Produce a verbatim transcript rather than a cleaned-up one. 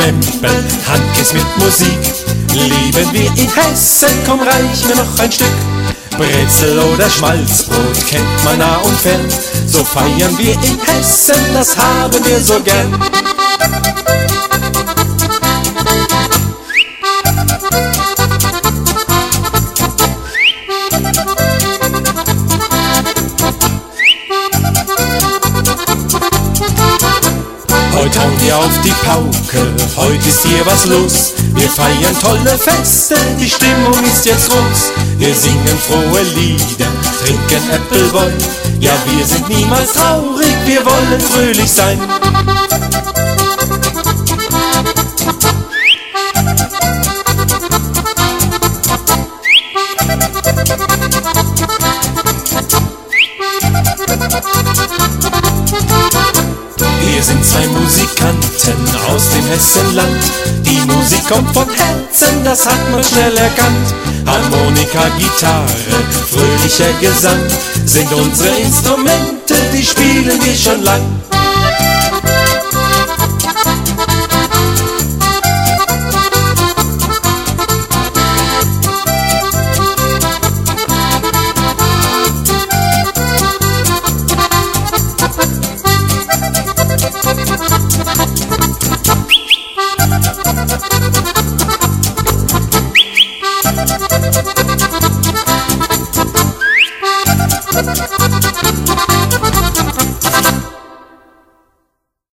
Krempel, Handkiss mit Musik. Lieben wir in Hessen, komm reich mir noch ein Stück. Brezel oder Schmalzbrot kennt man nah und fern. So feiern wir in Hessen, das haben wir so gern. Heute hauen wir auf die Pauke, heute ist hier was los. Wir feiern tolle Feste, die Stimmung ist jetzt groß. Wir singen frohe Lieder, trinken Appleboy. Ja, wir sind niemals traurig, wir wollen fröhlich sein. Wir sind zwei Musikanten aus dem Hessenland. Die Musik kommt von Herzen, das hat man schnell erkannt. Harmonika, Gitarre, fröhlicher Gesang sind unsere Instrumente, die spielen wir schon lang. Thank you.